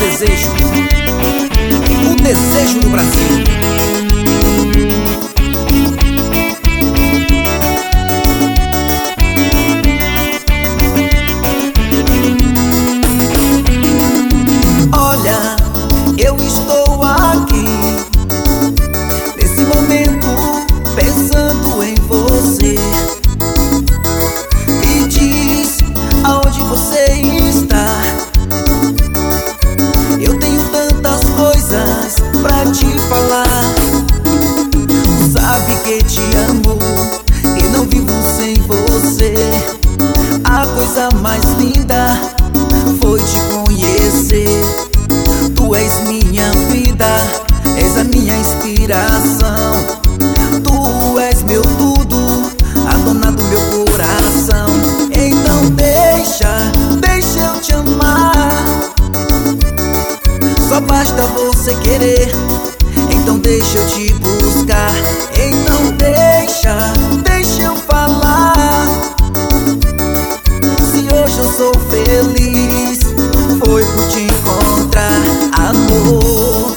desejo, o desejo do Brasil. Olha, eu estou aqui nesse momento pensando em você. Me diz aonde você está. Eu tenho tantas coisas pra te falar. Sabe que te amo e não vivo sem você. A coisa mais linda foi te conhecer. Tu és minha vida, és a minha inspiração. Tu és meu tudo, a dona do meu coração. Então deixa eu te amar. Só basta você querer. Então deixa eu te buscar. Então deixa eu falar. Se hoje eu sou feliz, foi por te encontrar, amor.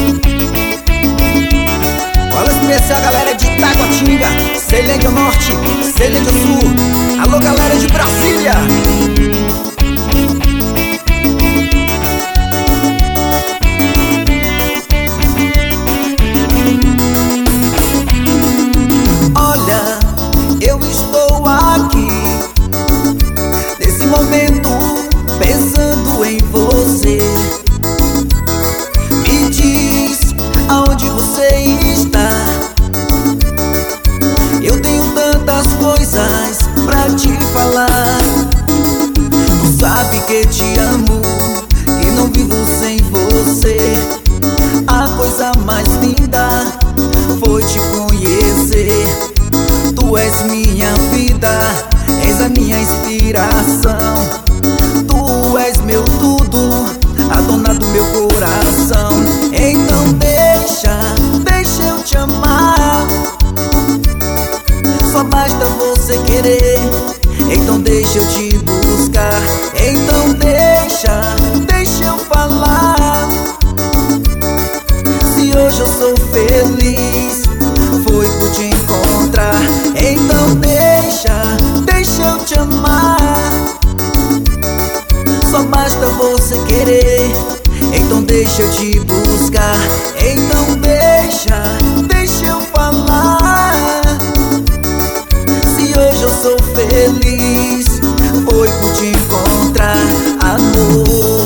Fala especial, galera de Taguatinga, Ceilândia Norte, Ceilândia Sul. Alô, galera de Brasília. Olha, eu estou aqui nesse momento pensando em você. Me diz aonde você está. Eu tenho tantas coisas pra te falar. Tu sabe que te amo e não vivo sem você. A coisa mais linda foi te conhecer. Tu és minha vida, és a minha inspiração. Tu és meu tudo, a dona do meu coração. Então deixa eu te amar. Só basta você querer. Então deixa eu te buscar. Então deixa eu falar. Se hoje eu sou feliz, foi por te encontrar. Então deixa eu te amar. Só basta você querer. Então deixa eu te buscar. Então deixa eu falar. Se hoje eu sou feliz, foi por te encontrar, amor.